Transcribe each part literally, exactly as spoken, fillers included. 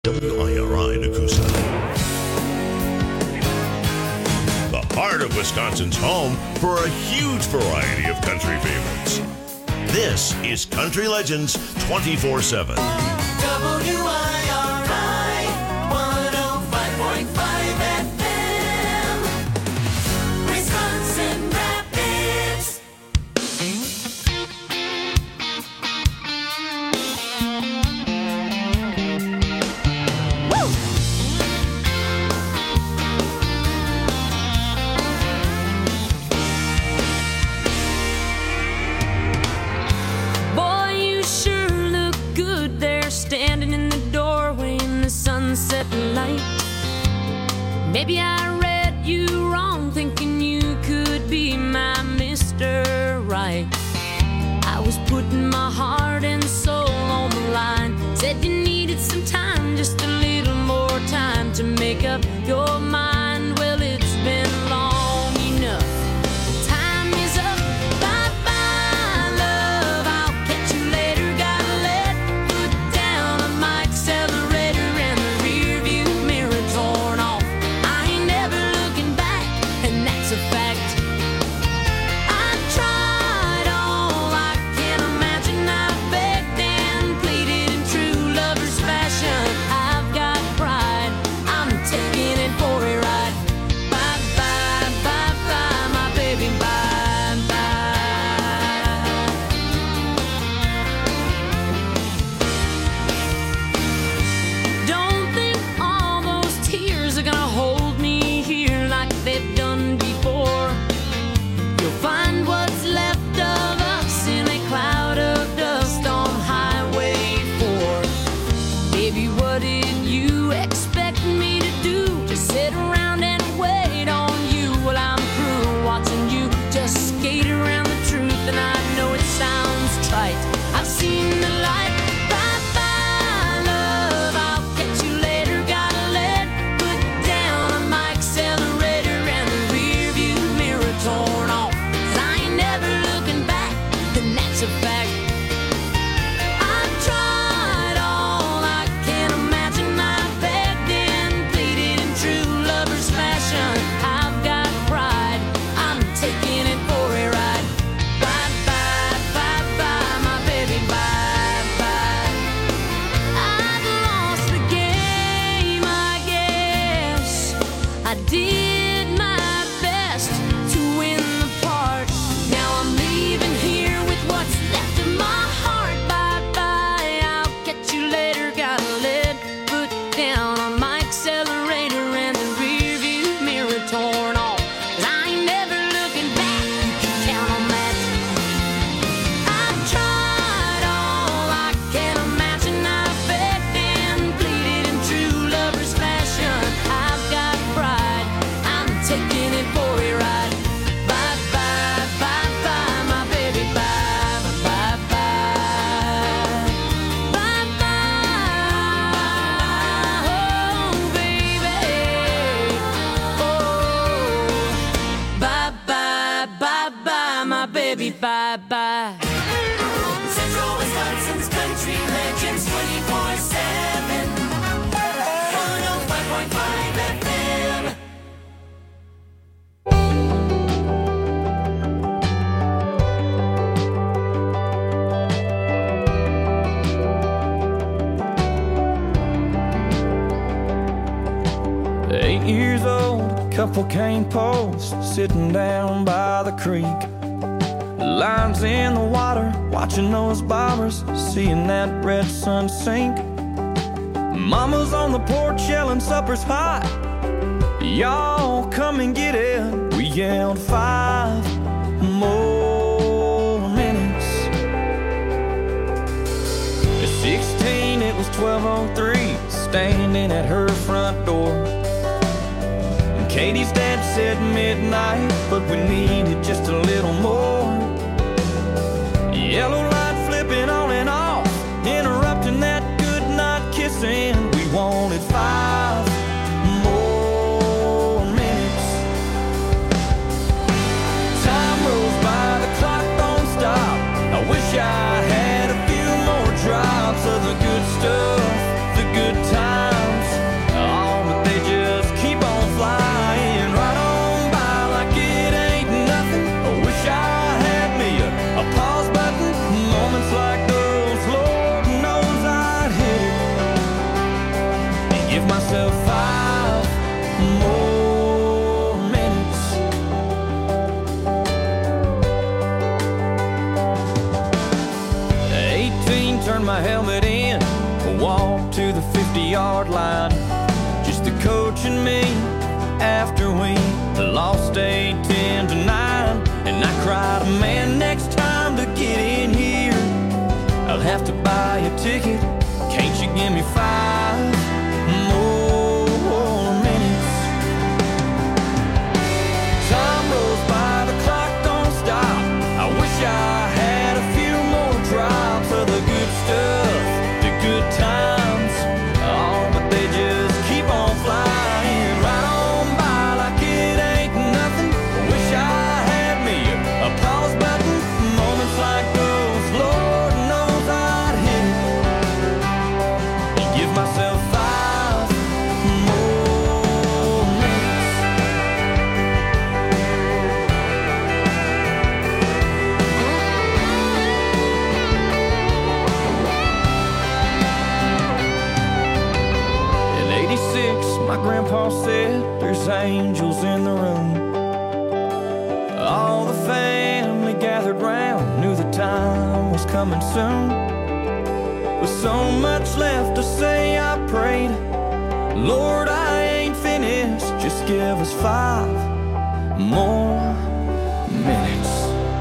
W I R I Nakusa. The heart of Wisconsin's home for a huge variety of country favorites. This is Country Legends twenty-four seven. W I R I one oh five point five F M, Wisconsin Rapids. Standing in the doorway in the sunset light. Maybe I read you wrong, thinking you could be my Mister Right. I was putting my heart and soul on the line. Said you needed some time, just a little more time to make up your mind. Well, it's been long enough. Time is up. Bye-bye, love. I'll catch you later. Gotta let foot down on my accelerator and the rear view mirror torn off. I ain't never looking back, and that's a fact. I tried all I can imagine. I begged and pleaded in true lover's fashion. I've got pride. I'm taking it for a ride. Bye-bye, bye-bye, my baby, bye-bye. Don't think all those tears are gonna hold me here like they've done before. You'll find what's left of us in a cloud of dust on Highway four. Baby, what did you expect me to do? Just sit around and wait on you while I'm through watching you just skate around the truth. And I know it sounds trite, I've seen the light. Bye-bye, love, I'll catch you later. Gotta let foot down on my accelerator and the rear view mirror torn off. 'Cause I ain't never looking back, and that's a fact. I tried all I can imagine. I begged and pleaded in true lover's fashion. I've got pride. I'm taking it for a ride. Bye-bye, bye-bye, my baby, bye-bye. I've lost the game, I guess. I did my best to win the part. Now I'm leaving here with what's left of my heart. Bye-bye, I'll catch you later. Gotta let foot down on my accelerator and the rear view mirror torn off. 'Cause I ain't never looking back, you can count on that. I've tried all I can imagine. I begged and pleaded in true lover's fashion. I've got pride. I'm taking it for a ride. Bye-bye, bye-bye, my baby, bye-bye, bye-bye. Bye-bye, oh, baby. Oh, bye-bye, bye-bye, my baby, bye-bye. Central Wisconsin's Country Legends twenty-four seven, one oh five point five F M. Eight years old, couple cane posts sitting down by the creek. Lines in the water, watching those bobbers, seeing that red sun sink. Mama's on the porch yelling supper's hot. Y'all come and get it. We yelled five more minutes. At sixteen, it was twelve oh three, standing at her front door. And Katie's dad said midnight, but we needed just a little more. Yellow light flipping on and off, interrupting that good night kissing. We wanted five more minutes. Time rolls by, the clock don't stop. I wish I had a few more drops of the good stuff, the good times. Give myself five more minutes. eighteen, turned my helmet in, walked to the fifty-yard line. Just the coach and me after we lost eight ten to nine. And I cried, man, next time to get in here I'll have to buy a ticket. Can't you give me five more minutes? Time rolls by, the clock don't stop. I wish I had a few more drops of the good stuff, the good times. Oh, but they just keep on flying right on by like it ain't nothing. Wish I had me a pause button. Moments like those, Lord knows I'd hit it. Give myself five more minutes. In eighty-six, my grandpa said there's angels in the room. All the family gathered round, knew the time was coming soon. With so much left to say, I prayed, Lord, I ain't finished. Just give us five more minutes.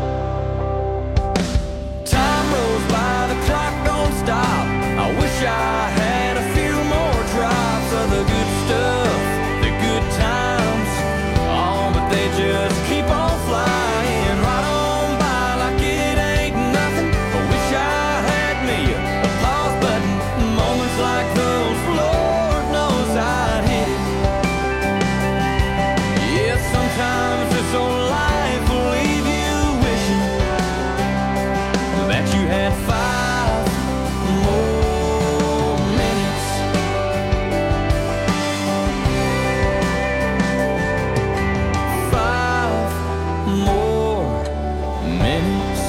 Time rolls by, the clock don't stop. I wish I had a few more drops of the good stuff, the good times. Oh, but they just keep on flying right on by like it ain't nothing. I wish I had me a pause button. Moments like those, Lord knows I'd hit it. Yeah, sometimes this old life will leave you wishing that you had five more minutes. Five more minutes.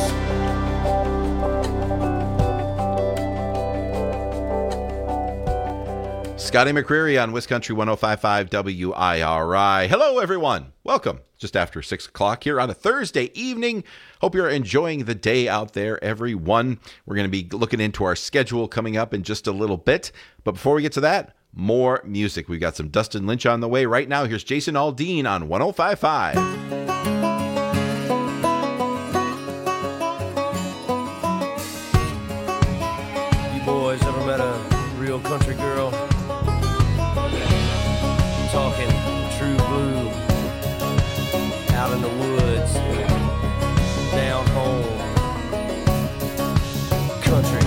Scotty McCreery on Wiscountry one oh five point five W I R I. Hello, everyone. Welcome. Just after six o'clock here on a Thursday evening. Hope you're enjoying the day out there, everyone. We're going to be looking into our schedule coming up in just a little bit. But before we get to that, more music. We've got some Dustin Lynch on the way right now. Here's Jason Aldean on one oh five point five. You boys ever met a real country girl? Talking true blue, out in the woods, down home, country.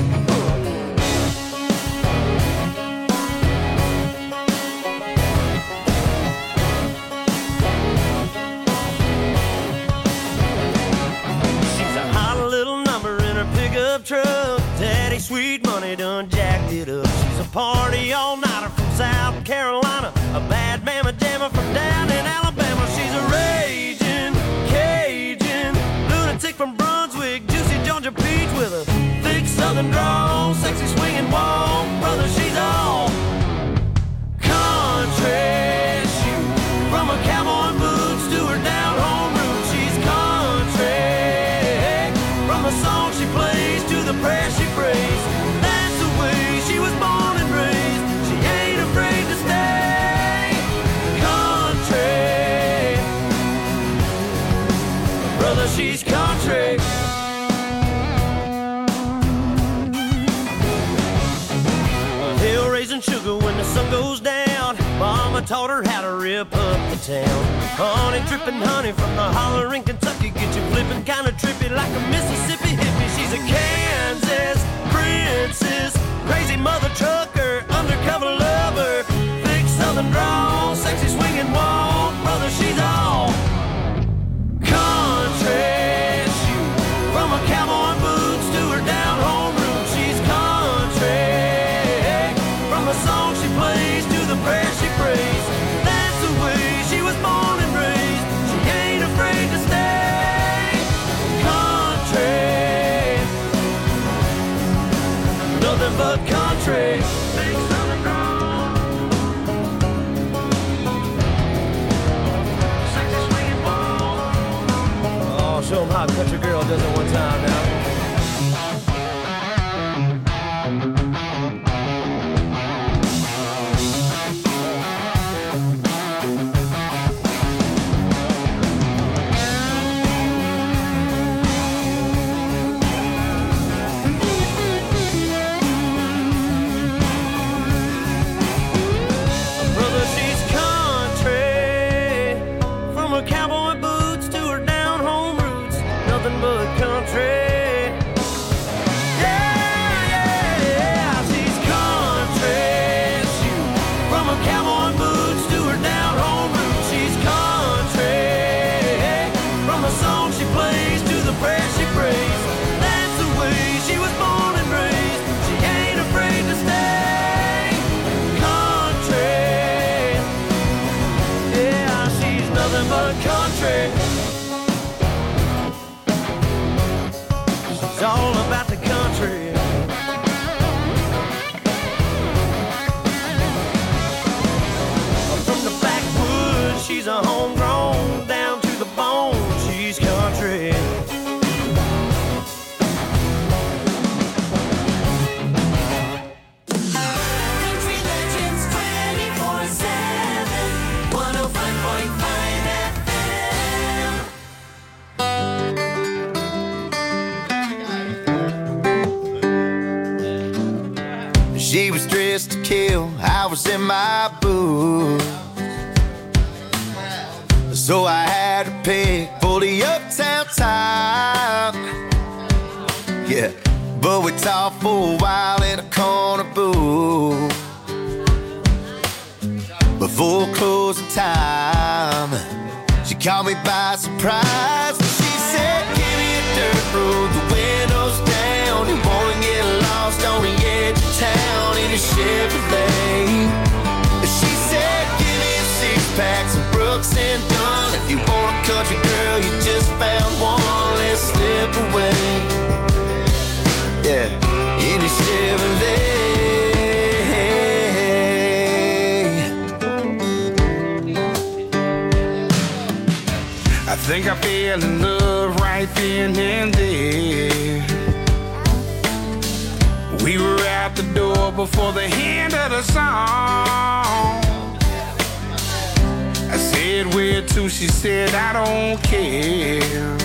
She's a hot little number in her pickup truck. Daddy Sweet Money done jacked it up. She's a party all-nighter from South Carolina, a bad mamma jamma from down in Alabama. She's a raging Cajun lunatic from Brunswick, juicy Georgia peach with a thick southern drawl, sexy swinging walk. Brother, she's all country. Shoot, from her cowboy boots to her down home roots, she's country. From the song she plays to the prayer she prays, that's the way she was born and raised. She ain't afraid to stay country. Brother, she's country. Hill raising sugar when the sun goes down. Mama taught her how to rip up the town. Honey dripping honey from the holler in Kentucky, get you flipping kinda trippy like a Mississippi hippie. She's a Kansas princess, crazy mother trucker, undercover lover, thick southern drawl, sexy swinging walk. Brother, she's all country. Shoot, from her cowboy boots to her down home roots, she's country. From the song she plays to the prayer she prays, that's the way she was born and raised. She ain't afraid to stay country. Nothing but country. Big southern drawl, country girl does it one time now. Brother, she's country, from her cowboy boots to her down home roots, nothing but country. Yeah, yeah, yeah, she's country. She, from her cowboy boots to her down home roots, she's country. From the song she plays to the prayer she prays, that's the way she was born and raised. She ain't afraid to stay country. Yeah, she's nothing but country. She's all about the country. From the backwoods, she's a homegrown, down to the bone, she's country. Country Legends twenty-four seven, one oh five point five F M. She was dressed to kill, I was in my boots. So I had to pick for the uptown top. Yeah, but we talked for a while in a corner booth. Before closing time, she caught me by surprise. She said, give me a dirt road, the windows down. You wanna get lost on the edge of town in a Chevrolet. She said, give me a six pack, some Brooks and Dunn. If you want a country girl, you just found one, let's slip away. Yeah, in a Chevrolet. I think I fell in love right then and there. We were out the door before the end of the song. I said, where to? She said, I don't care.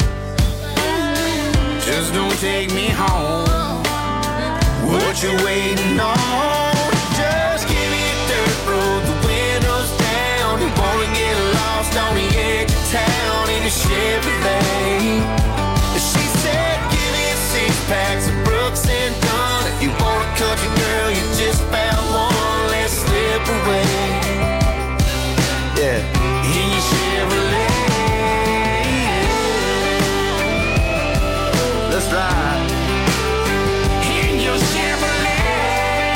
Just don't take me home. What you waiting on? Just give me a dirt road, the windows down. You wanna get lost on the edge of town in a Chevrolet. She said, give me a six pack, some Brooks and Dunn. If you want a country girl, you just found one, let's slip away. Yeah, in your Chevrolet. Let's ride. In your Chevrolet.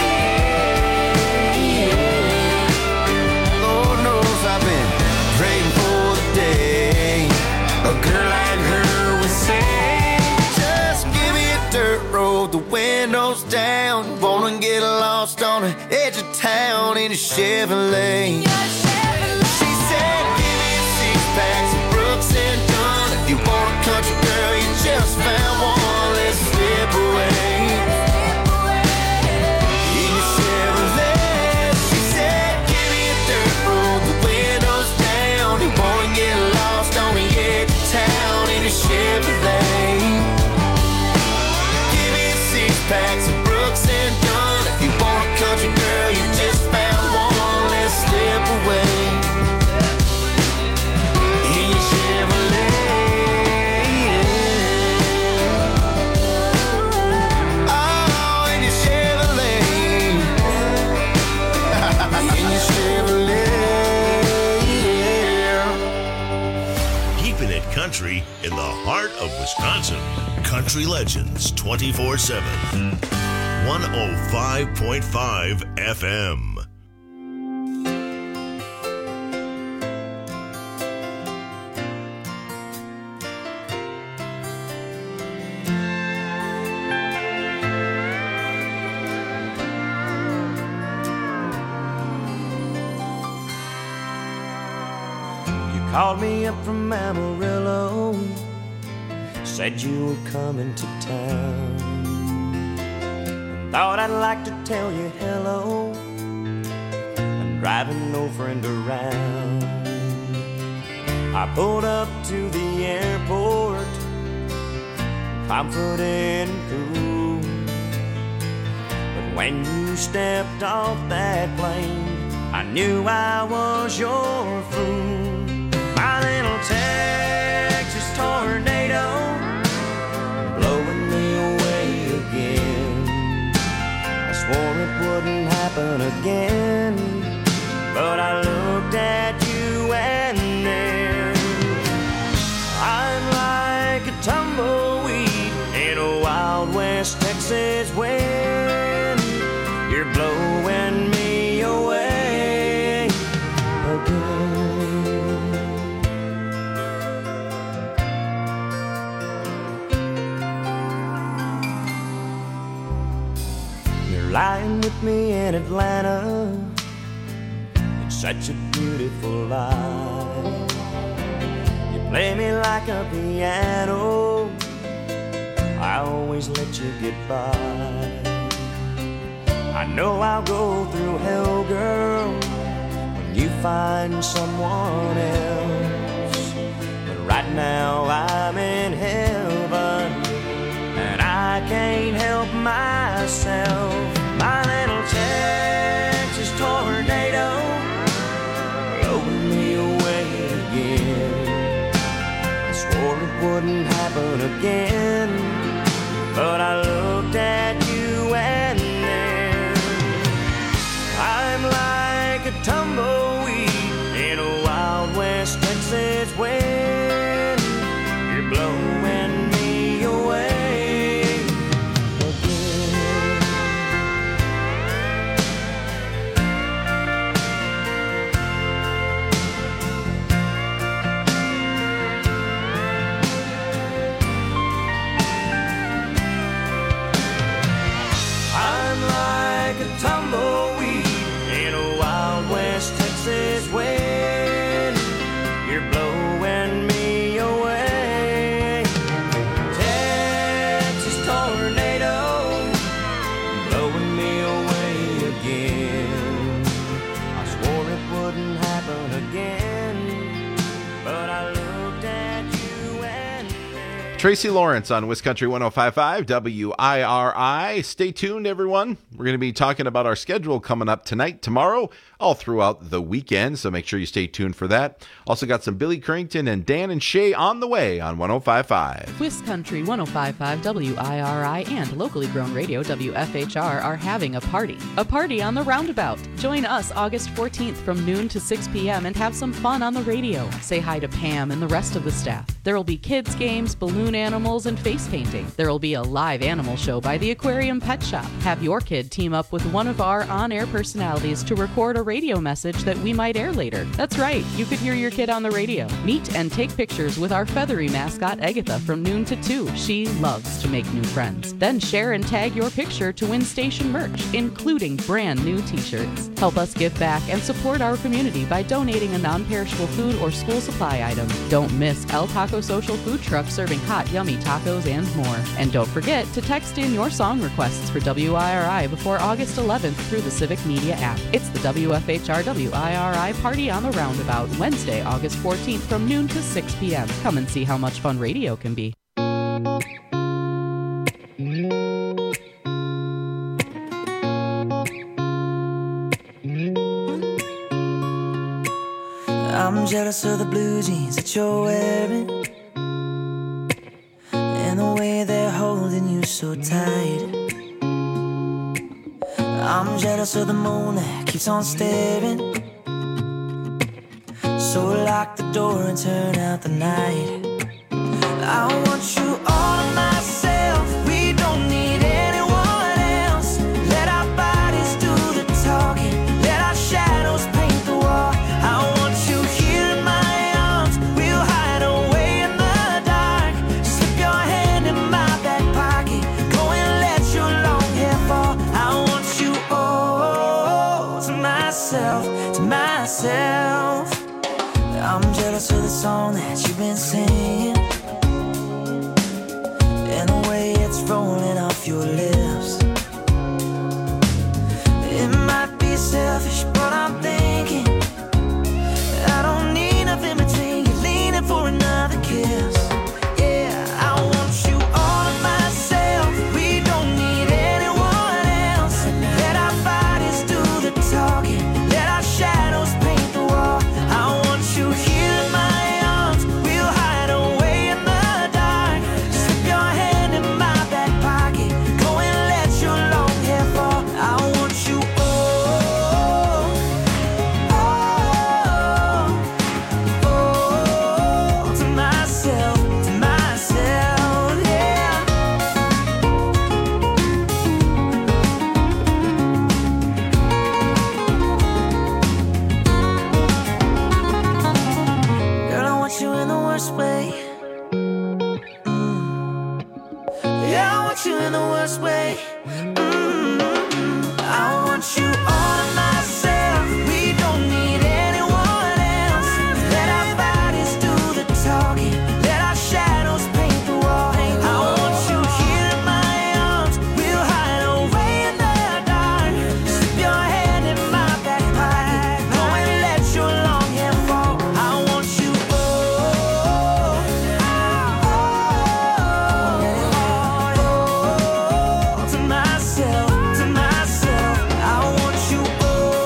Lord knows I've been praying for the day a girl like her would say, just give me a dirt road, the windows down. Wanna get lost on the edge of town in a Chevrolet. She said, give me a six pack, some Brooks and Dunn. If you want a country girl, you just found one, let's slip away. In your Chevrolet. She said, give me a dirt road, the windows down. You wanna get lost on the edge of town in a Chevrolet. Give me a six pack, some Brooks and Dunn. If you want a country girl, you just found one, let's slip away. In your Chevrolet. Oh, in your Chevrolet. In your Chevrolet. Keeping it country in the heart of Wisconsin. Country Legends twenty-four seven. one oh five point five F M. Called me up from Amarillo, said you were coming to town. Thought I'd like to tell you hello. I'm driving no friend around. I pulled up to the airport, confident and cool. But when you stepped off that plane, I knew I was your fool. My little Texas tornado, blowing me away again. I swore it wouldn't happen again, but I looked at you and then I'm like a tumbleweed in a Wild West Texas wind. You're blowing me away again. You're lying with me in Atlanta. It's such a beautiful life. You play me like a piano. I always let you get by. I know I'll go through hell, girl, when you find someone else. But right now I'm in heaven, and I can't help myself. My little Texas tornado, blowing me away again. I swore it wouldn't happen again, but I looked at you and then I'm like a tumbleweed in a Wild West Texas wind. You're blowing me away again. I'm like a tumbleweed in a Wild West Texas wind. You're blowing me away. Texas tornado, blowing me away again. I swore it wouldn't happen again, but I looked at you and then Tracy Lawrence on Wiscountry one oh five point five W I R I. Stay tuned, everyone. We're going to be talking about our schedule coming up tonight, tomorrow, all throughout the weekend, so make sure you stay tuned for that. Also got some Billy Currington and Dan and Shay on the way on one oh five point five. Wiscountry one oh five point five W I R I and locally grown radio W F H R are having a party. A party on the Roundabout. Join us August fourteenth from noon to six p.m. and have some fun on the radio. Say hi to Pam and the rest of the staff. There will be kids games, balloon animals, and face painting. There will be a live animal show by the Aquarium Pet Shop. Have your kid team up with one of our on-air personalities to record a radio message that we might air later. That's right, you could hear your kid on the radio. Meet and take pictures with our feathery mascot Agatha from noon to two. She loves to make new friends. Then share and tag your picture to win station merch, including brand new t-shirts. Help us give back and support our community by donating a non-perishable food or school supply item. Don't miss El Taco Social Food Truck serving hot, yummy tacos and more. And don't forget to text in your song requests for W I R I before August eleventh through the Civic Media app. It's the W F H R W I R I Party on the Roundabout, Wednesday, August fourteenth from noon to six p.m. Come and see how much fun radio can be. I'm jealous of the blue jeans that you're wearing and the way they're holding you so tight. I'm jealous of the moon that keeps on staring. So lock the door and turn out the night. I want you all to myself. We don't need anyone else. Let our bodies do the talking. Let our shadows paint the wall. I want you here in my arms. We'll hide away in the dark. Slip your hand in my back pocket. Go and let your long hair fall. I want you all to myself, to myself. I'm jealous of the song that you've been singing. and the way it's rolling off your lips. It might be selfish, but I'm thinking I don't need nothing between you, leaning for another kiss. Yeah, I want you all to myself. We don't need anyone else. Let our bodies do the talking, let our shadows paint the wall. I want you here in my arms. We'll hide away in the dark. Slip your hand in my back pocket, go and let your long hair fall. I want you oh, oh, oh, to myself, to myself, yeah. Girl, I want you in the worst way. Mm. Yeah, I want you in the worst way. Mm. I want you all to myself. We don't need anyone else. Let our bodies do the talking, let our shadows paint the wall. I want you here in my arms. We'll hide away in the dark. Slip your hand in my back pocket, go and let your long hair fall. I want you oh, oh, oh, to myself, to myself. I want you oh,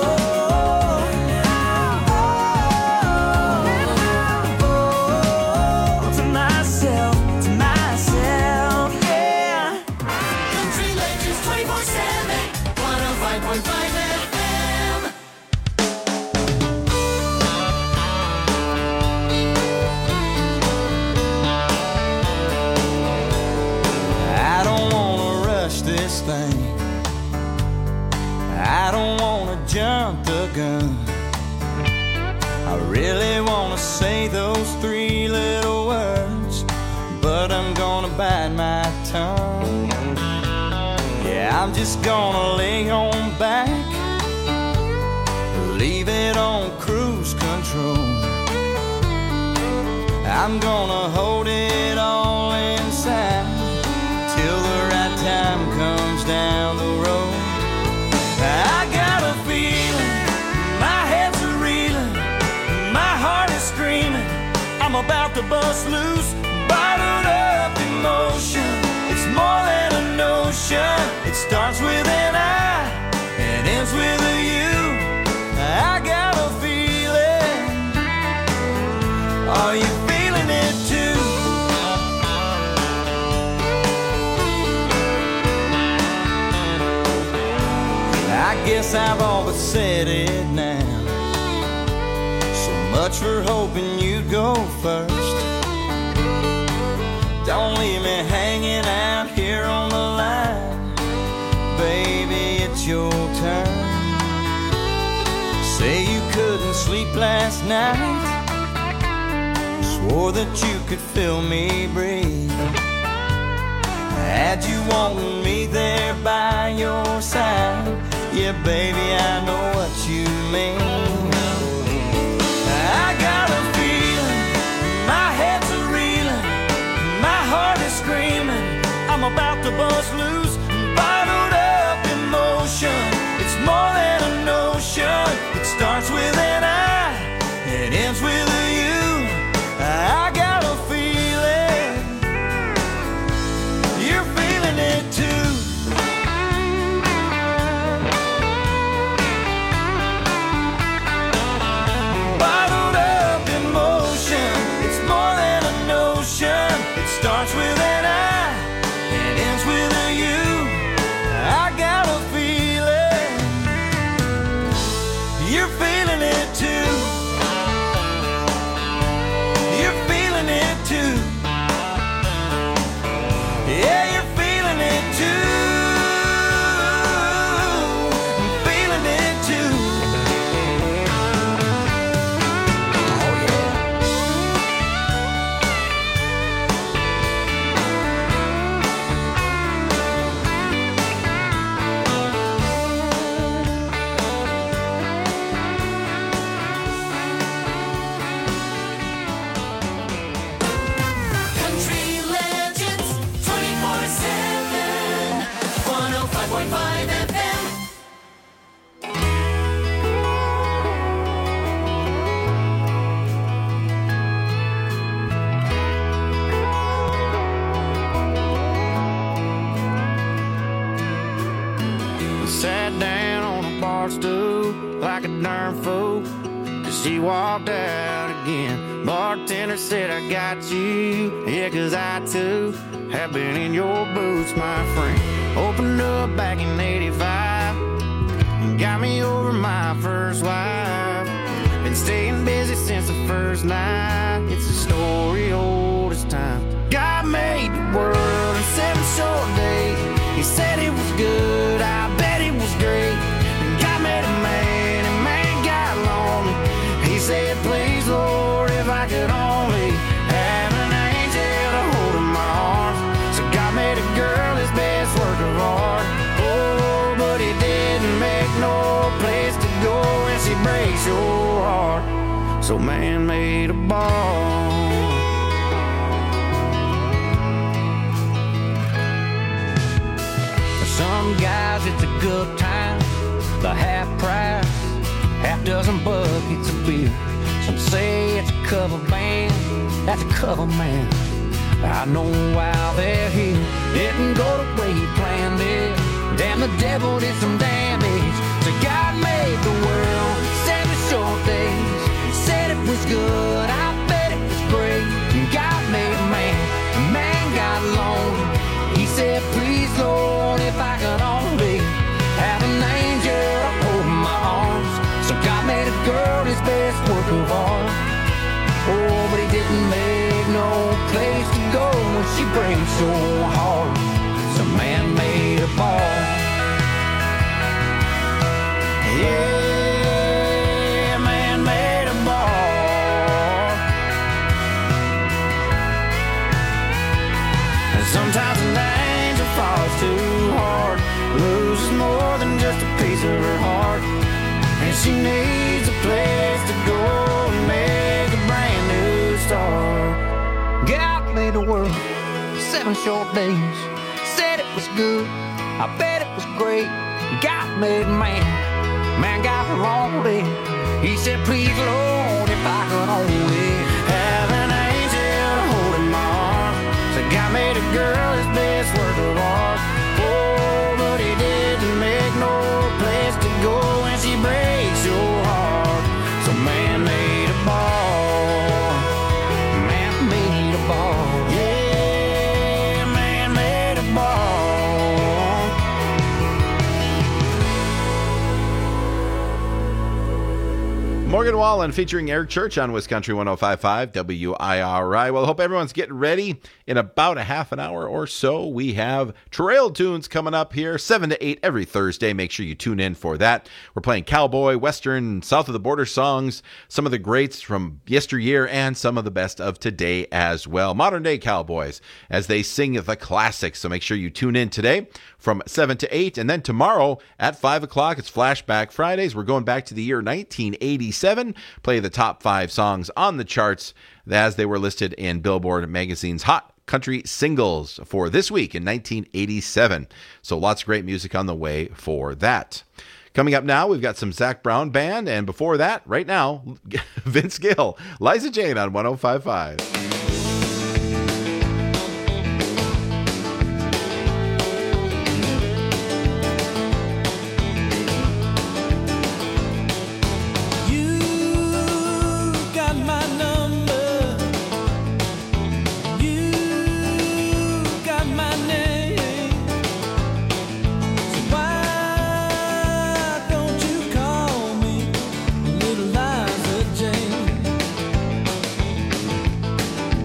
oh, to myself, to myself, yeah. Country Legends twenty-four seven, one oh five point five F M. I don't wanna rush this thing. I don't wanna jump the gun. I really wanna say those three little words, but I'm gonna bite my tongue. Yeah, I'm just gonna lay on back, leave it on cruise control. I'm gonna hold it all inside till the right time comes down the road. I got a feeling, my head's a reeling, my heart is screaming. I'm about to bust loose, bottled up emotion. It's more than a notion. It starts with an I and ends with a you. I got a feeling. Are you feeling it too? I guess I've all but said it now. So much for hoping you'd go first. Don't leave me hanging out here on the line. Baby, it's your turn. Say you couldn't sleep last night, swore that you could feel me breathe. Had you wanting me there by your side, yeah, baby, I know what you mean. I got a feeling, my head's a reeling, my heart is screaming. I'm about to bust loose, bottled up emotion. It's more than a notion. It starts with an I, it ends with a you. I got a feeling, you're feeling it too. Bottled up emotion, it's more than a notion. It starts with an I, it ends with a you. I got a feeling, you're feeling it too. You're feeling it too. Yeah, you're feeling it too. Feeling it too. Oh yeah. darn fool, 'cause she walked out again. Bartender said, I got you, yeah, 'cause I too have been in your boots, my friend. Opened up back in eighty-five and got me over my first wife. Been staying busy since the first night. It's a story old as time. God made the world in seven short days. He said it was good, I bet it was great. And God made a man, and man got lonely. He said, please, Lord, if I could only have an angel to hold in my arms. So God made a girl his best work of art. Oh, but he didn't make no place to go when she breaks your heart. So man made a ball. Some guys, it's a good time, the half price, half dozen buckets of beer. Some say it's a cover band, that's a cover man. I know why they're here. Didn't go the way you planned it. Damn, the devil did some damage. So God made the world seven short days. Said it was good, I bet it was great. And God made a man, and man got lonely. He said, please, Lord, if I could only have an angel to hold in my arms. So God made a girl his best work of art. Oh, but he didn't make no place to go when she breaks so hard. So man made a ball. Yeah, man made a ball. And sometimes an angel falls too hard, loses more than just a piece of her heart. And she needs a place to go and make a brand new start. God made the world seven short days. Said it was good, I bet it was great. God made man, man got lonely. He said, please, Lord, if I could only have an angel to hold in my arms. So God made a girl his best work of art. Oh, but he didn't make no place to go when she breaks your heart. So man made a ball. Man made a ball. Yeah, man made a ball. Morgan Wallen featuring Eric Church on Wisconsin one oh five point five W I R I. Well, I hope everyone's getting ready. In about a half an hour or so, we have Trail Tunes coming up here, seven to eight every Thursday. Make sure you tune in for that. We're playing cowboy, western, south of the border songs, some of the greats from yesteryear, and some of the best of today as well. Modern day cowboys as they sing the classics. So make sure you tune in today from seven to eight. And then tomorrow at five o'clock, it's Flashback Fridays. We're going back to the year nineteen eighty-seven. Play the top five songs on the charts as they were listed in Billboard Magazine's Hot Country Singles for this week in nineteen eighty-seven. So lots of great music on the way for that. Coming up now, we've got some Zac Brown Band. And before that, right now, Vince Gill, Liza Jane on one oh five point five. Little Liza Jane.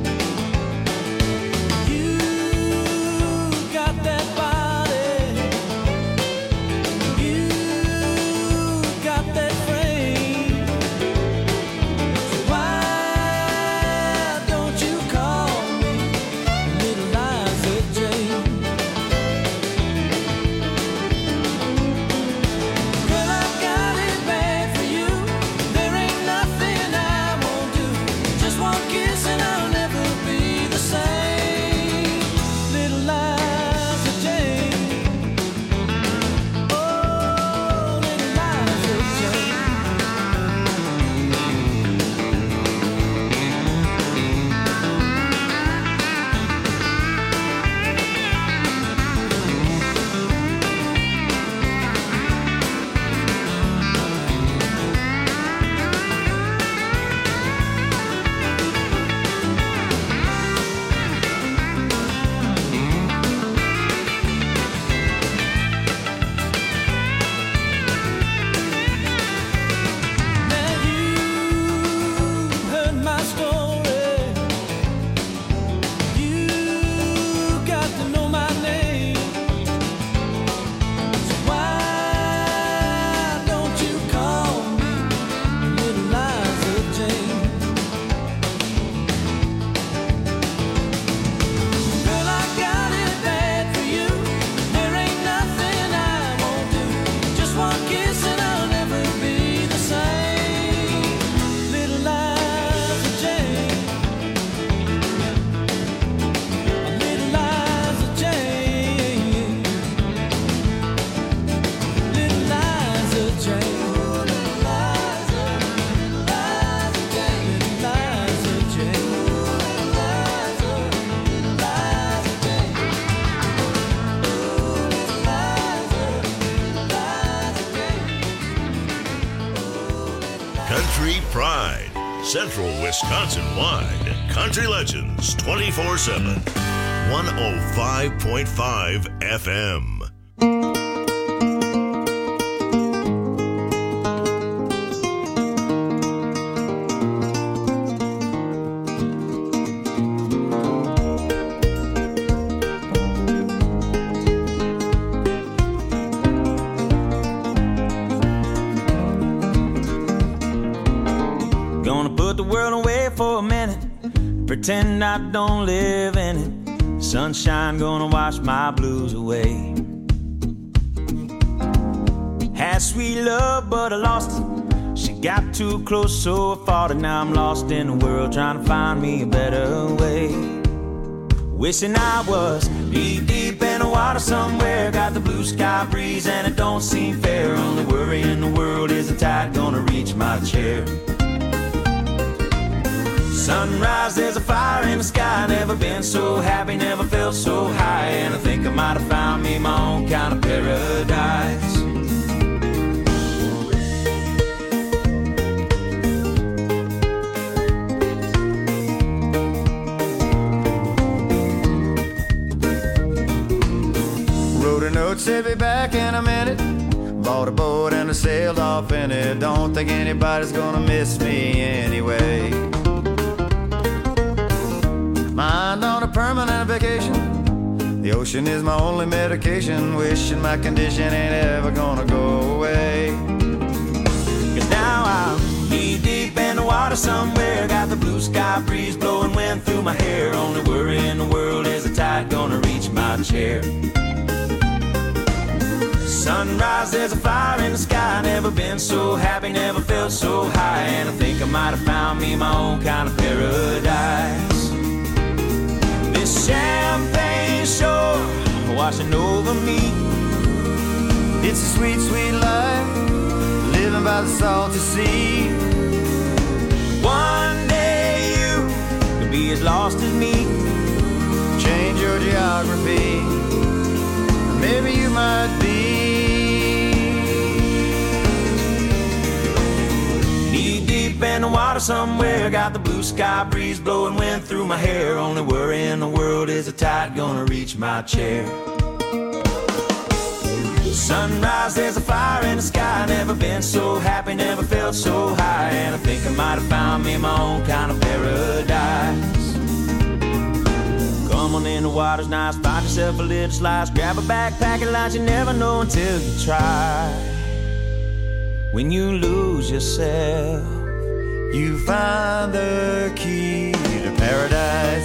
Country Pride. Central Wisconsin-wide. Country Legends twenty-four seven. one oh five point five F M. Gonna put the world away for a minute, pretend I don't live in it. Sunshine gonna wash my blues away. Had sweet love, but I lost it. She got too close, so I fought it. Now I'm lost in the world, trying to find me a better way. Wishing I was knee deep in the water somewhere. Got the blue sky breeze and it don't seem fair. Only worry in the world is the tide gonna reach my chair. Sunrise, there's a fire in the sky. Never been so happy, never felt so high. And I think I might have found me my own kind of paradise. Wrote a note, said be back in a minute. Bought a boat and I sailed off in it. Don't think anybody's gonna miss me anyway. Mind on a permanent vacation. The ocean is my only medication. Wishing my condition ain't ever gonna go away. Cause now I'm knee deep in the water somewhere. Got the blue sky breeze blowing wind through my hair. Only worry in the world is the tide gonna reach my chair. Sunrise, there's a fire in the sky. Never been so happy, never felt so high. And I think I might have found me my own kind of paradise. This champagne shore washing over me. It's a sweet, sweet life, living by the salty sea. One day you could be as lost as me. Change your geography, maybe you might be. Knee deep in the water somewhere. Got the blue sky breeze blowing wind through my hair. Only worry in the world is the tide gonna reach my chair. Sunrise, there's a fire in the sky. Never been so happy, never felt so high. And I think I might have found me my own kind of paradise. Come on in, the water's nice. Find yourself a little slice. Grab a backpack and lunch. You never know until you try. When you lose yourself, you find the key to paradise.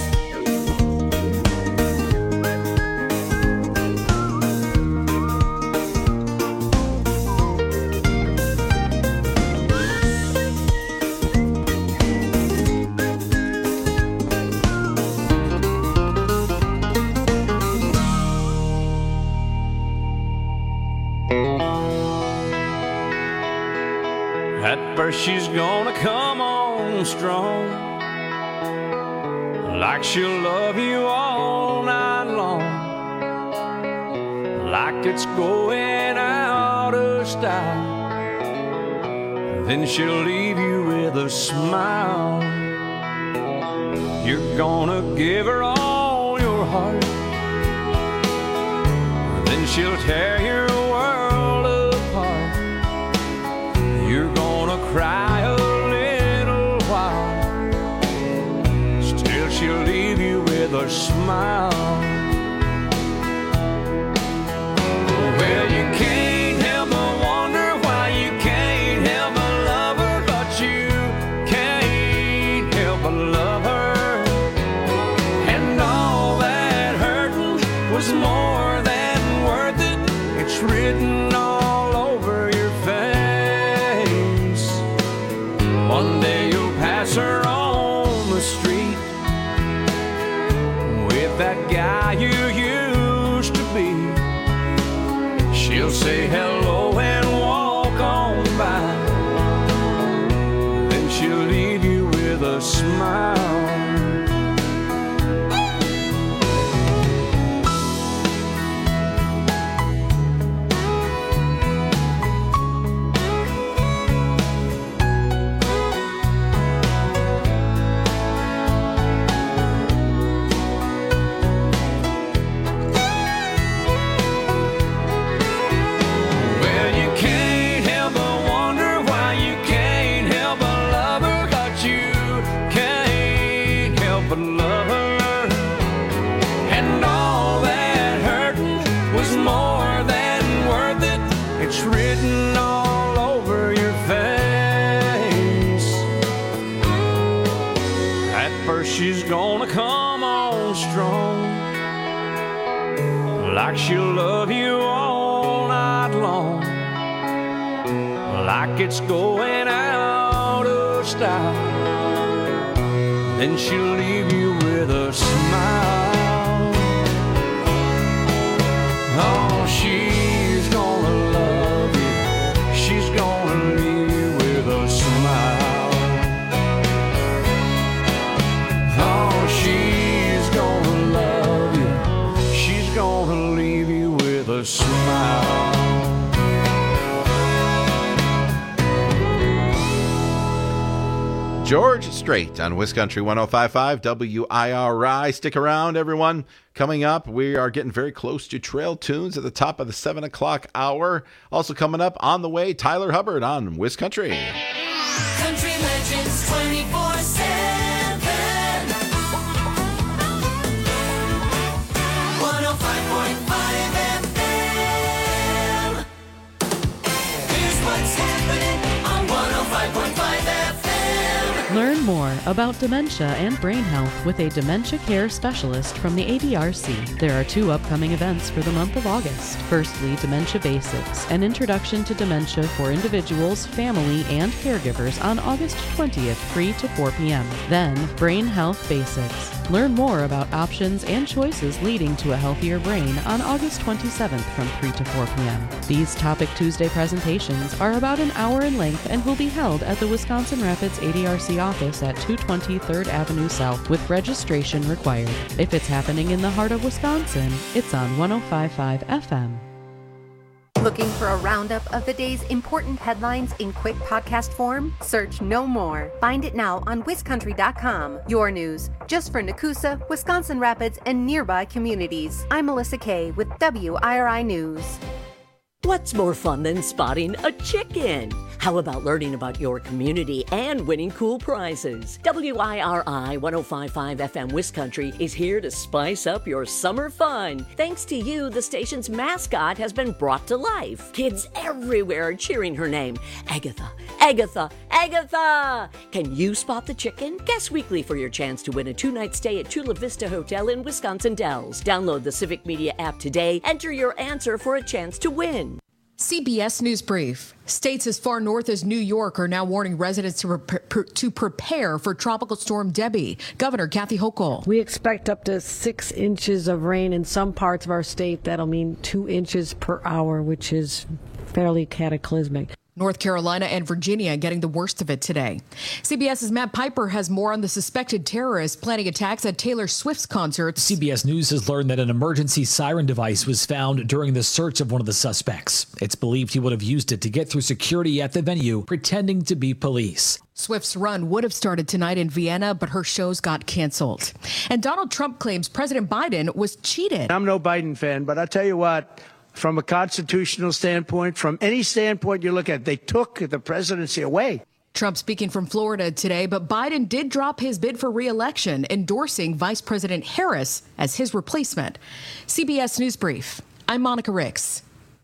At first she's gonna come on strong, like she'll love you all night long, like it's going out of style. Then she'll leave you with a smile. You're gonna give her all your heart, then she'll tear your world apart. You're gonna cry a little while, still she'll leave you with a smile. Well, you can't help but wonder why you can't help but love her, but you can't help but love her. And all that hurting was more than worth it. It's written all over your face. One day you'll pass her on the street with that guy you used to be. She'll say hello and walk on by, then she'll leave you with a smile. she's gonna come on strong, like she'll love you all night long, like it's going out of style. Then she'll leave you with a smile. Oh, she's gonna love you, she's gonna leave you with a smile. Oh, she's gonna love you, she's gonna leave you with a smile. George Strait on Wiscountry one oh five point five W I R I. Stick around, everyone. Coming up, we are getting very close to Trail Tunes at the top of the seven o'clock hour. Also coming up on the way, Tyler Hubbard on Wiscountry. Country Legends twenty-four seven. one oh five point five F M. Here's what's happening on one oh five point five F M. Learn more about dementia and brain health with a dementia care specialist from the A B R C. There are two upcoming events for the month of August. Firstly, Dementia Basics, an introduction to dementia for individuals, family, and caregivers on August twentieth, three to four p.m. Then, Brain Health Basics. Learn more about options and choices leading to a healthier brain on August twenty-seventh from three to four p.m. These Topic Tuesday presentations are about an hour in length and will be held at the Wisconsin Rapids A D R C office at two twenty third Avenue South with registration required. If it's happening in the heart of Wisconsin, it's on one oh five point five F M. Looking for a roundup of the day's important headlines in quick podcast form? Search No More. Find it now on wiscountry dot com. Your news, just for Nakusa, Wisconsin Rapids, and nearby communities. I'm Melissa Kay with W I R I News. What's more fun than spotting a chicken? How about learning about your community and winning cool prizes? W I R I one oh five point five F M Wiscountry is here to spice up your summer fun. Thanks to you, the station's mascot has been brought to life. Kids everywhere are cheering her name. Agatha, Agatha, Agatha! Can you spot the chicken? Guess weekly for your chance to win a two-night stay at Chula Vista Hotel in Wisconsin Dells. Download the Civic Media app today. Enter your answer for a chance to win. C B S News Brief. States as far north as New York are now warning residents to, pre- to prepare for Tropical Storm Debbie. Governor Kathy Hochul. We expect up to six inches of rain in some parts of our state. That'll mean two inches per hour, which is fairly cataclysmic. North Carolina and Virginia getting the worst of it today. CBS's Matt Piper has more on the suspected terrorists planning attacks at Taylor Swift's concerts. C B S News has learned that an emergency siren device was found during the search of one of the suspects. It's believed he would have used it to get through security at the venue, pretending to be police. Swift's run would have started tonight in Vienna, but her shows got canceled. And Donald Trump claims President Biden was cheated. I'm no Biden fan, but I tell you what, from a constitutional standpoint, from any standpoint you look at, they took the presidency away. Trump speaking from Florida today, but Biden did drop his bid for re-election, endorsing Vice President Harris as his replacement. C B S News Brief. I'm Monica Ricks.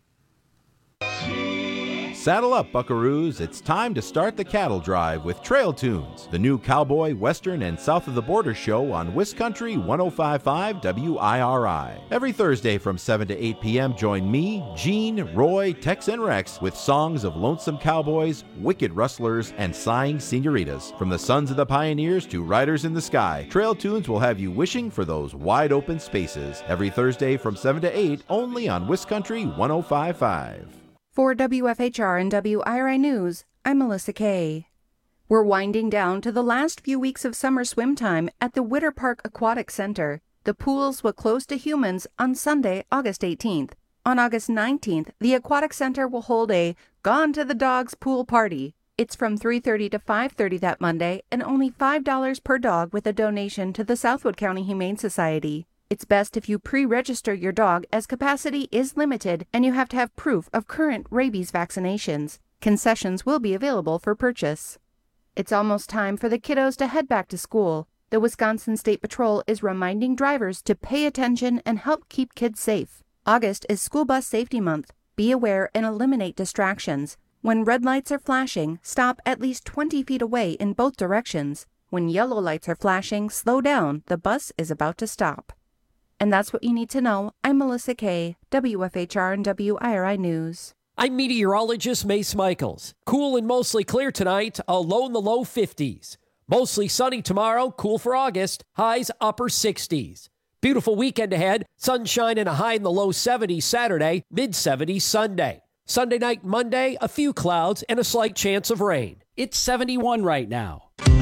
Saddle up, buckaroos. It's time to start the cattle drive with Trail Tunes, the new cowboy, western, and south of the border show on Wiscountry one oh five point five W I R I. Every Thursday from seven to eight p.m., join me, Gene, Roy, Tex, and Rex with songs of lonesome cowboys, wicked rustlers, and sighing senoritas. From the sons of the pioneers to riders in the sky, Trail Tunes will have you wishing for those wide open spaces. Every Thursday from seven to eight, only on Wiscountry one oh five point five. For W F H R and W I R I News, I'm Melissa Kay. We're winding down to the last few weeks of summer swim time at the Witter Park Aquatic Center. The pools will close to humans on Sunday, August eighteenth. On August nineteenth, the Aquatic Center will hold a Gone to the Dogs pool party. It's from three thirty to five thirty that Monday and only five dollars per dog with a donation to the Southwood County Humane Society. It's best if you pre-register your dog as capacity is limited and you have to have proof of current rabies vaccinations. Concessions will be available for purchase. It's almost time for the kiddos to head back to school. The Wisconsin State Patrol is reminding drivers to pay attention and help keep kids safe. August is School Bus Safety Month. Be aware and eliminate distractions. When red lights are flashing, stop at least twenty feet away in both directions. When yellow lights are flashing, slow down. The bus is about to stop. And that's what you need to know. I'm Melissa Kay, W F H R and W I R I News. I'm meteorologist Mace Michaels. Cool and mostly clear tonight, a low in the low fifties. Mostly sunny tomorrow, cool for August, highs upper sixties. Beautiful weekend ahead, sunshine and a high in the low seventies Saturday, mid seventies Sunday. Sunday night, Monday, a few clouds and a slight chance of rain. It's seventy-one right now.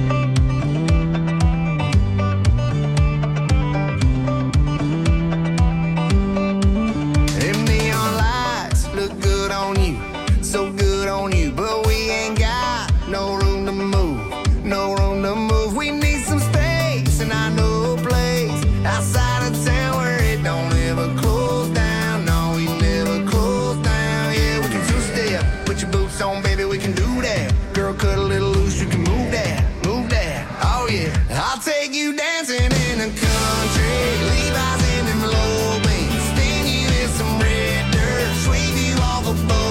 On you, so good on you, but we ain't got no room to move, no room to move. We need some space, and I know a place outside of town where it don't ever close down. No, we never close down. Yeah, we can two-step, put your boots on, baby, we can do that. Girl, cut a little loose, you can move that, move that. Oh yeah, I'll take you dancing in the country, Levi's in them low beams, spin you in some red dirt, sweep you off a boat.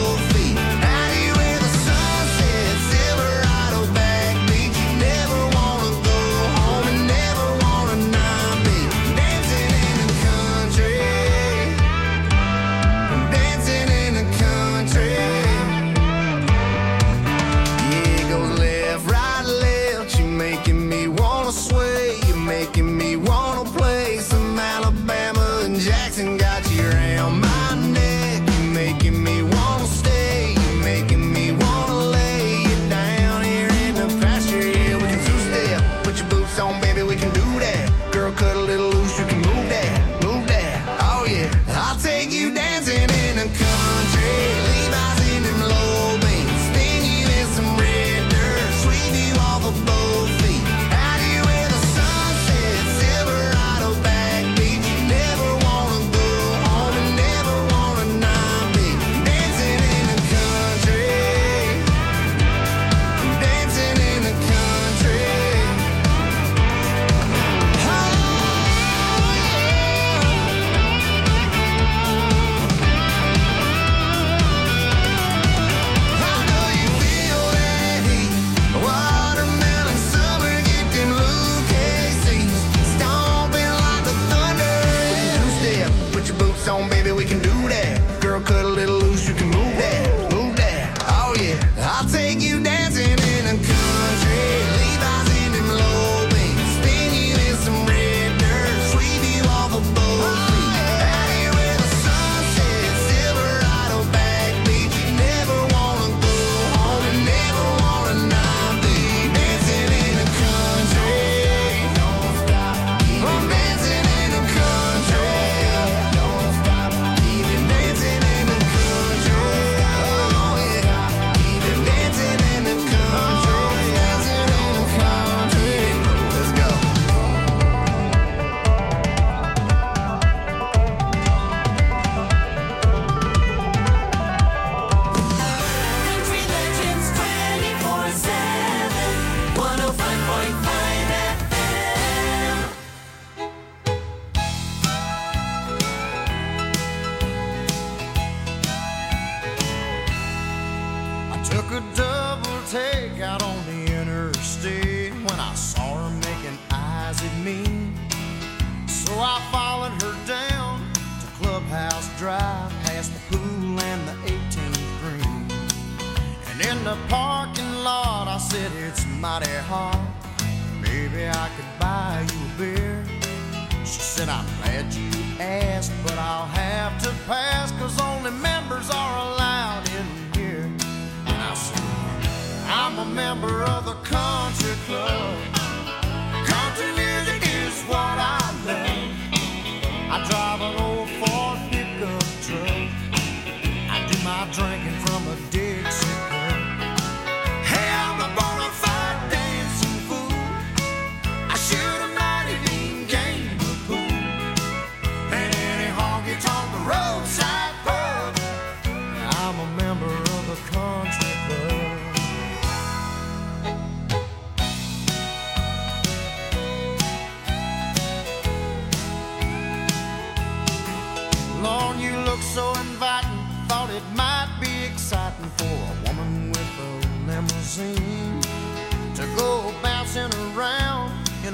limousine to go bouncing around.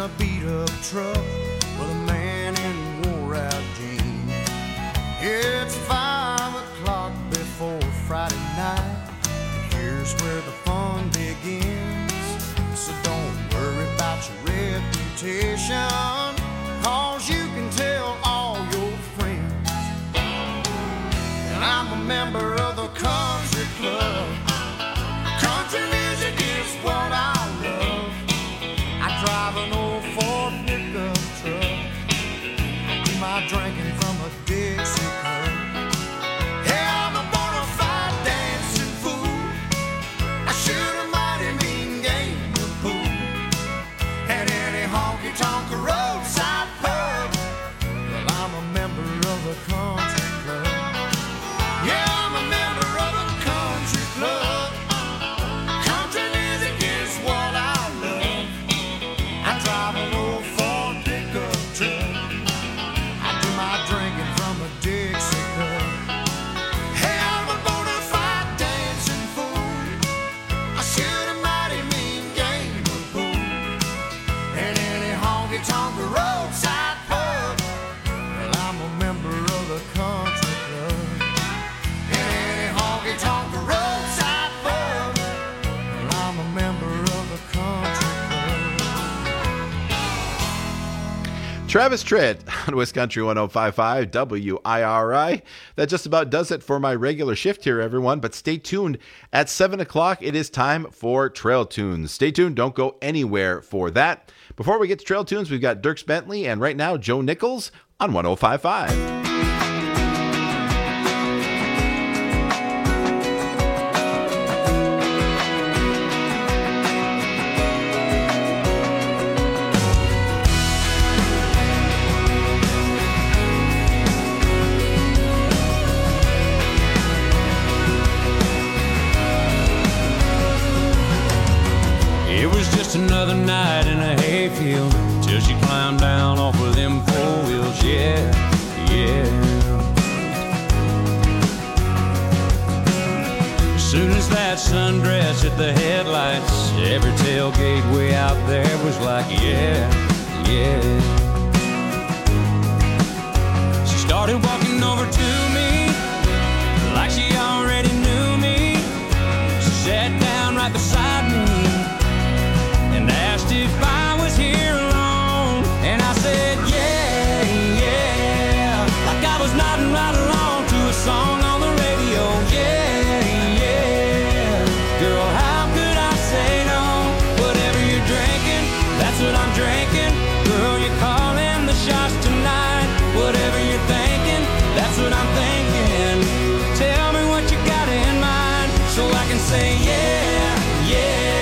a beat-up truck with a man in wore-out jeans. It's five o'clock before Friday night, and here's where the fun begins. So don't worry about your reputation, 'cause you can tell all your friends. And I'm a member of the country club. Country music is what I love. I drive an old Ford pickup truck. I do my drinking from a Dixie cup. Yeah, I'm a bona fide dancing fool. I shoot a mighty mean game of pool at any honky-tonk roadside pub. Well, I'm a member of the country club. Yeah, I'm a member of the country club. Country music is what I love. I drive an old Ford pickup truck. I do my drinking from a Dixie cup. Hey, I'm a bona fide dancing fool. I shoot a mighty mean game of pool at any honky-tonk roadside pub. Well, I'm a member of the country club. At any honky-tonk roadside pub. Well, I'm a member of the country Travis Tritt on Wisconsin one oh five point five W I R I. That just about does it for my regular shift here, everyone. But stay tuned. At seven o'clock, it is time for Trail Tunes. Stay tuned. Don't go anywhere for that. Before we get to Trail Tunes, we've got Dierks Bentley and right now Joe Nichols on one oh five point five. It was just another night in a hayfield till she climbed down off of them four wheels. Yeah, yeah. As soon as that sundress hit the headlights, every tailgate way out there was like, yeah, yeah. She started walking over to me like she already knew me. She sat down right beside me and asked if I was here alone. And I said, yeah, yeah, like I was nodding right along to a song on the radio. Yeah, yeah, girl, how could I say no? Whatever you're drinking, that's what I'm drinking. Girl, you're calling the shots tonight. Whatever you're thinking, that's what I'm thinking. Tell me what you got in mind so I can say yeah, yeah.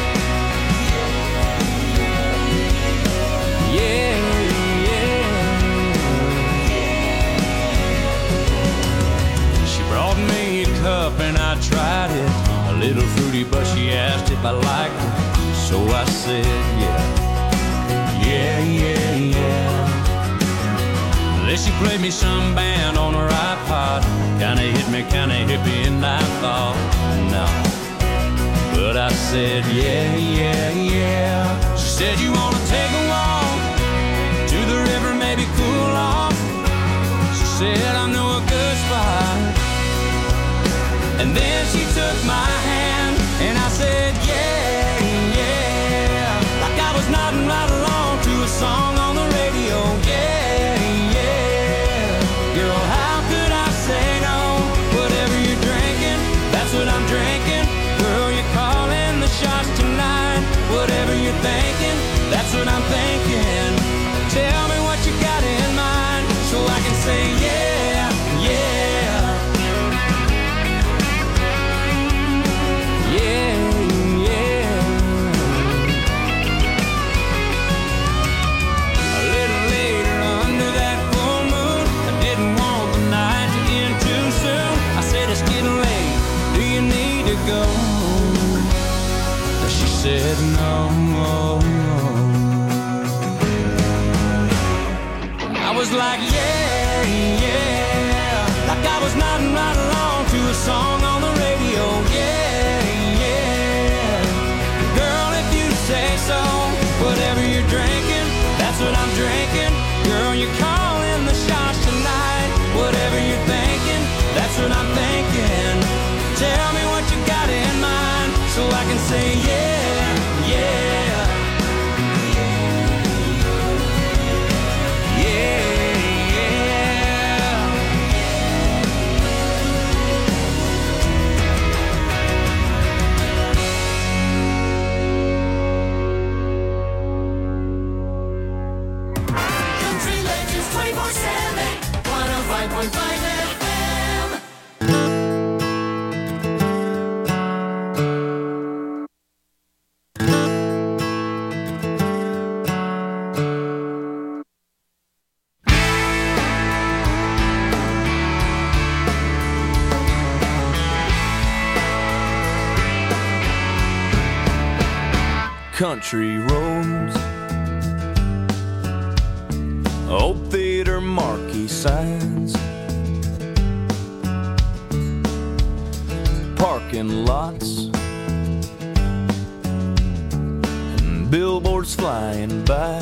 Cup and I tried it, a little fruity, but she asked if I liked it, so I said yeah, yeah, yeah, yeah. Then she played me some band on her iPod, kinda hit me, kinda hippie, and I thought no, but I said yeah, yeah, yeah. She said you wanna take a walk to the river, maybe cool off. She said I know a good spot. And then she took my hand, and I said, yeah, yeah, like I was nodding right along to a song on the radio. Yeah, yeah, girl, how could I say no? Whatever you're drinking, that's what I'm drinking. Girl, you're calling the shots tonight. Whatever you're thinking, that's what I'm thinking. Tell me what you got in mind so I can say yeah, yeah. Go. She said no, no, no. I was like yeah, yeah, like I was nodding right along to a song on the radio. Yeah, yeah, girl, if you say so. Whatever you're drinking, what I'm drinking. Girl, you're calling the shots tonight. Whatever you're thinking, that's what I'm thinking. Tell me what you got in mind, so I can say yeah, yeah. Country roads, old theater marquee signs, parking lots, and billboards flying by,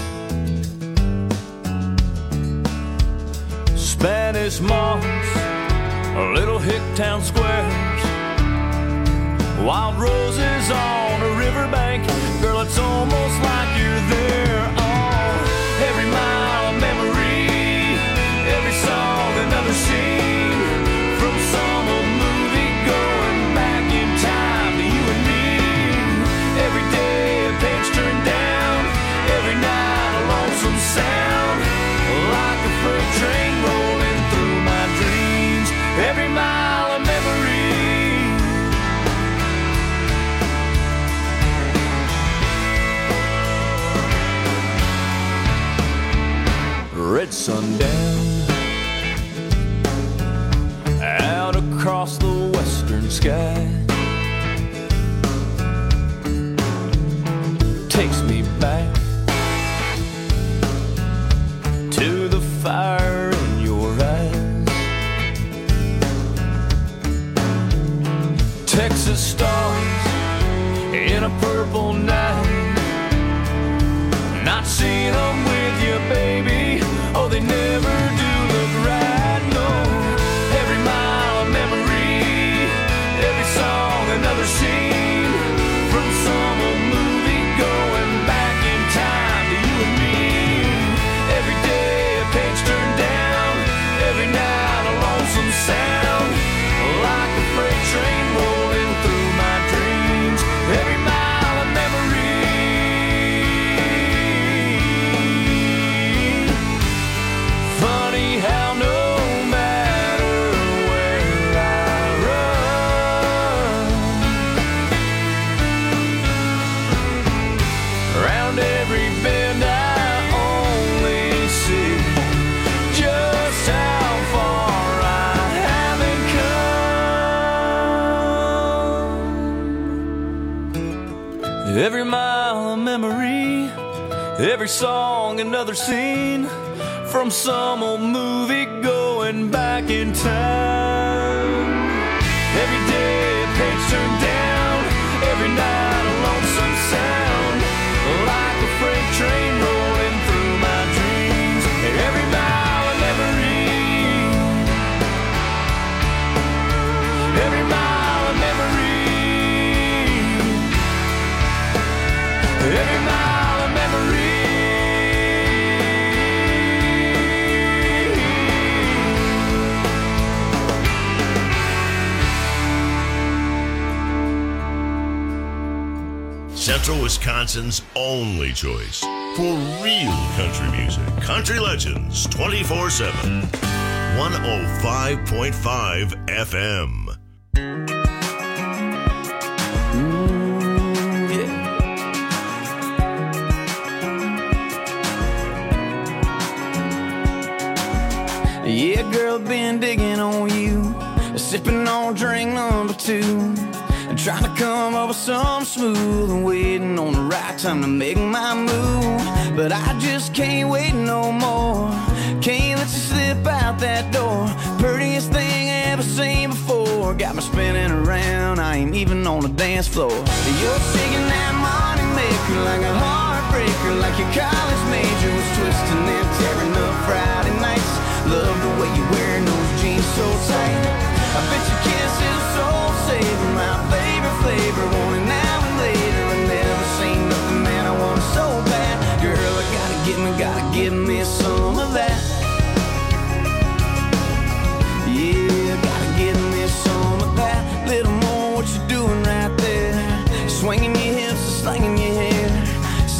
Spanish moss, little hick town squares, wild roses on a riverbank. Girl, it's almost like you're there. Oh, every mile of memory, every song, another scene from some old movie going back in time to you and me. Every day a page turned down, every night a lonesome sound, like a freight train rolling through my dreams. Every mile of memory. Red sundown out across the western sky takes me back to the fire in your eyes. Texas stars in a purple night, not seeing them with you, baby. Oh, they never do look right, no. Every mile of memory, every song, another scene from some old movie going back in time to you and me. Every day a page turned down, every night a lonesome sound, like a freight train rolling through my dreams. Every mile of memory. Funny how no matter where I run, around every bend I only see just how far I haven't come. Every mile of memory, every song another scene from some old movie going back in time. Every day a page turned down, every night a lonesome sound, like a freight train rolling through my dreams. Every mile of memory, every mile of memory, every mile of memory. Central Wisconsin's only choice for real country music. Country Legends twenty-four seven. one oh five point five F M. Yeah, girl, been digging on you, sipping on drink number two, trying to come up with something smooth and waiting on the right time to make my move. But I just can't wait no more. Can't let you slip out that door. Prettiest thing I ever seen before. Got me spinning around, I ain't even on the dance floor. You're shaking that money maker like a heartbreaker, like your college major was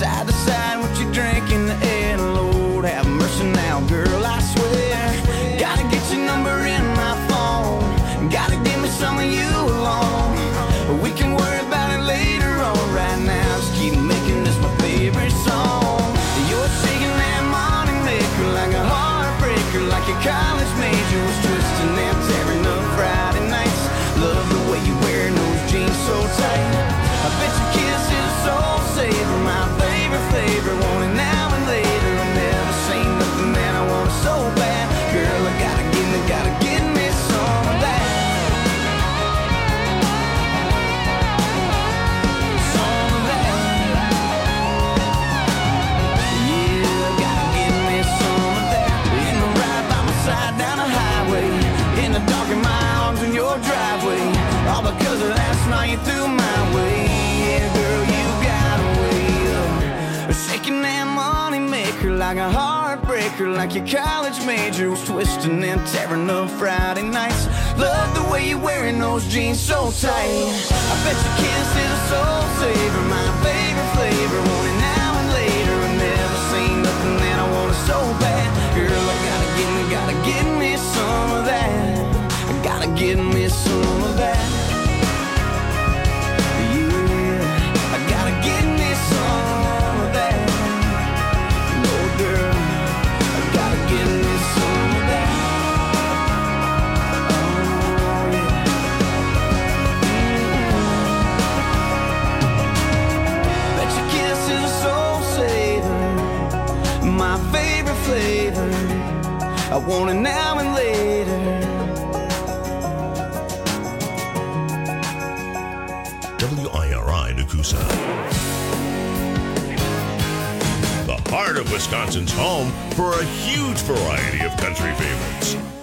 side to side, what you drinking, and Lord have mercy now, girl, I swear. Gotta get your number in my phone, gotta give me some of you alone. We can worry about it later on, right now just keep making this my favorite song. You're shaking that money maker like a heartbreaker, like your college major was twisting and tearing up Friday nights. Love the way you wear those jeans so tight. I bet your kiss is a soul saver, my favorite flavor. Want it now and later. I've never seen nothing that I want so bad. Girl, I gotta get me, gotta get me some of that. Some of that. Yeah, gotta get me some of that. In the ride by my side down the highway, in the dark in my arms in your driveway, all because of last night you threw my way. Yeah, girl, you got a way of shaking that money maker like a heartbreaker, like your college major was twisting and tearing up Friday nights. Love the way you're wearing those jeans so tight. I bet your kiss is a soul saver, my favorite flavor. Want it now and later. I've never seen nothing that I want so bad. Girl, I gotta get me, gotta get me some of that. I gotta get me some of that. Yeah, I gotta get me some of that. No, girl, I gotta get me some of that. Oh, yeah. Mm-hmm. Bet your kiss is a soul saver, my favorite flavor. I want it now and later. W I R I Nakusa. The heart of Wisconsin's home for a huge variety of country favorites.